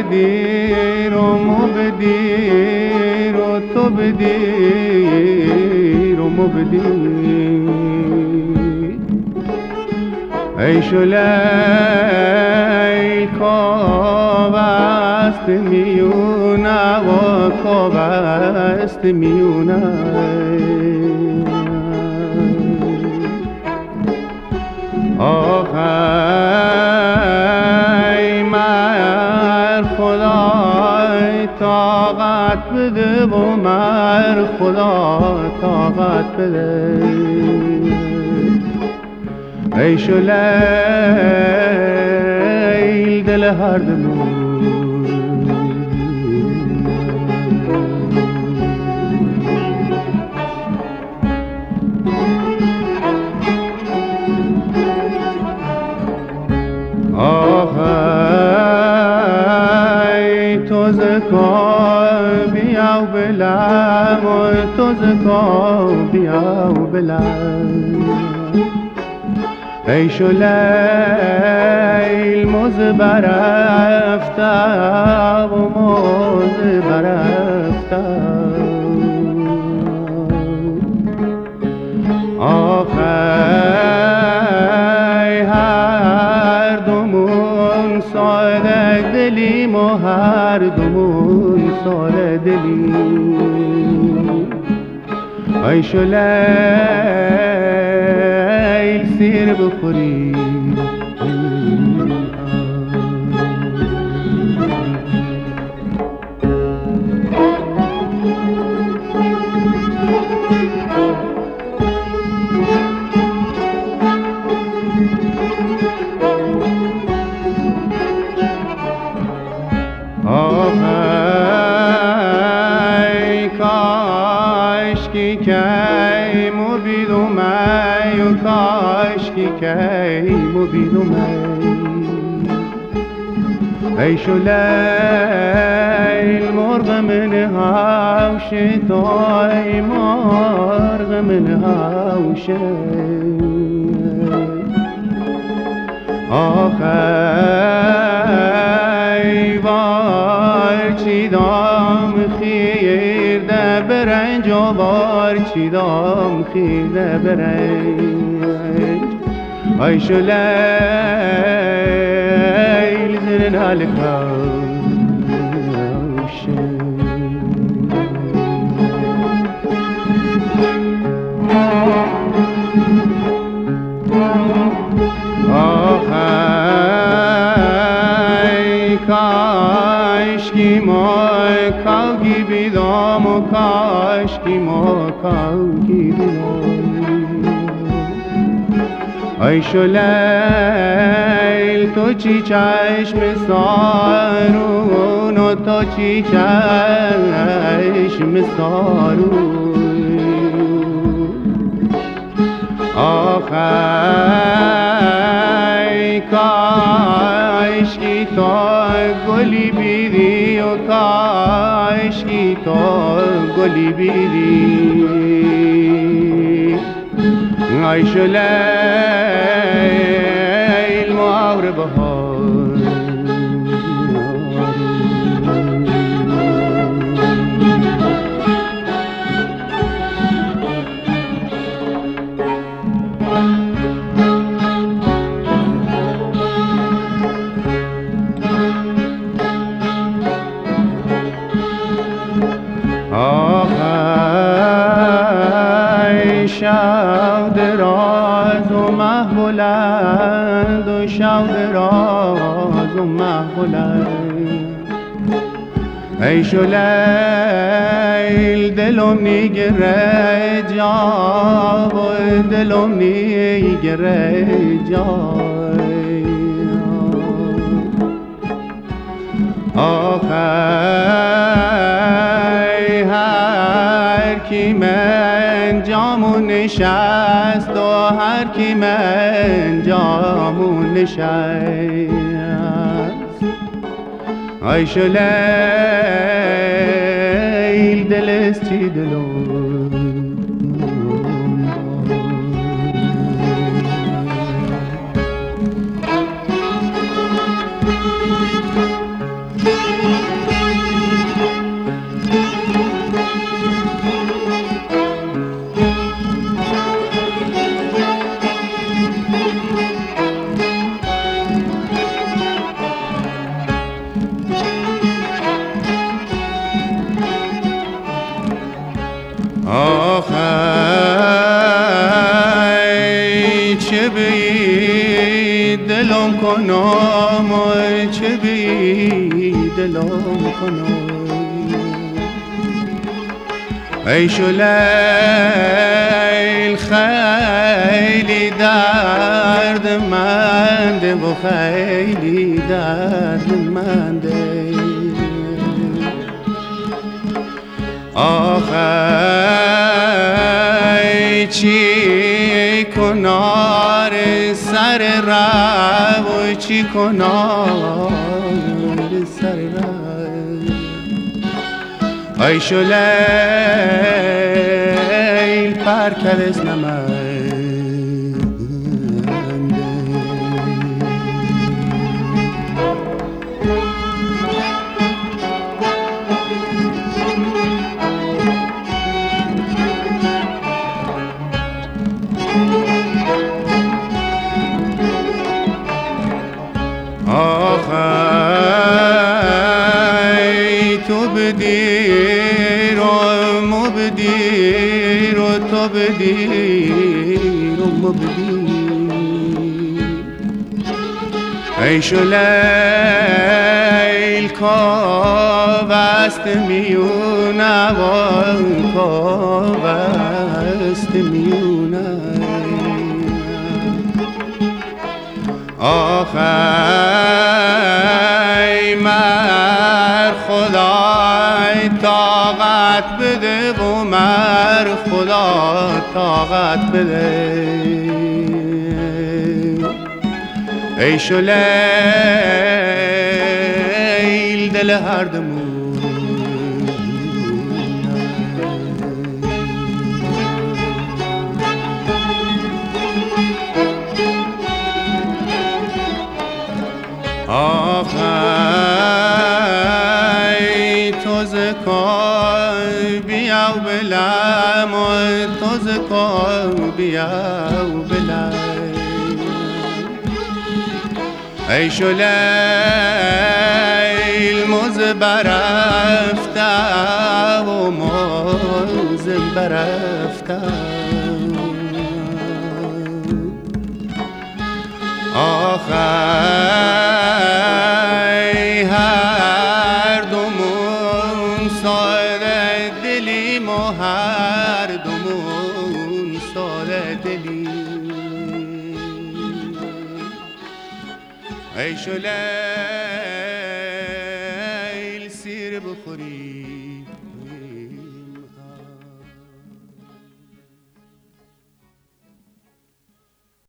بدیر و مو بدیر و تو بدیر و مو بدیر ای شلیل خواب است میونه و خواب است میونه آخی مر خدای طاقت بده و مر خدا طاقت بده ای شلیل دل هر دمون آخی تو زکا بیاو بلم و تو زکا بیاو بلم ای شلیل موز برفته و موز برفته آخی هر دومون ساده دلیم و هر دومون ساده دلیم ای شلیل سیر بخوری آخی کاشکی کی مبیدم ای و کاشکی کی مبیدم ای شلیل مرغ من هاوش توی مرغ من هاوش آخی وار چی دام خیرده برنج و وار چی دام خیرده برنج ای شلیل زرن هلکاوش آخی کاشکی ما کاوگی بیدام و کاشکی ما کاوگی بیدام ای شلیل تو چی چشم سارون و تو چی چشم سارون آخی کاشکی تو گلی بیری و کاشکی تو گلی بیری ای شلیل مهر بهار آخی شب دراز و مه بلند و شب دراز و مه بلند ای شلیل دلم نیگره جا و دلم نیگره جا آخی هر کی من جامون نشست و هر کی من جامون نشست ای شلیل دلست چی دلم کنم چه بی دلم کنم عیش و لیل خیلی دردمنده و خیلی دردمنده آخی چی کنار سر رو چی کنار سر رو عیش و لیل پرکرز نمنده آخی تو بدیر و مبدیر و تو بدیر و مبدیر عیش و لیل کاوست میونه و کاوست میونه آخی مر خدای طاقت بده و مر خدا طاقت بده عیش و لیل دل هر دمون آخی تو زکای بیا و بلم و تو زکای بیا و بلم عیش و لیل موز برفته و موز برفته آخی هر دومون ساده دلیم و هر دومون ساده دلیم عیش و لیل